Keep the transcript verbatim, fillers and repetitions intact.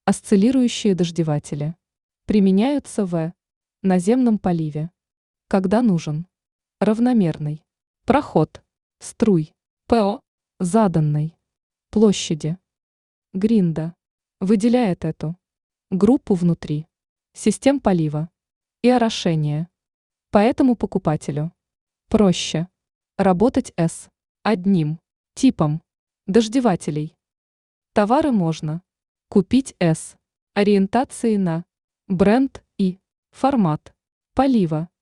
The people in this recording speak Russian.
Осциллирующие дождеватели. Применяются в наземном поливе. Когда нужен равномерный проход струй по заданной площади. Гринда выделяет эту группу внутри систем полива и орошения. Поэтому покупателю проще работать с одним типом дождевателей. Товары можно купить с ориентацией на бренд и формат полива.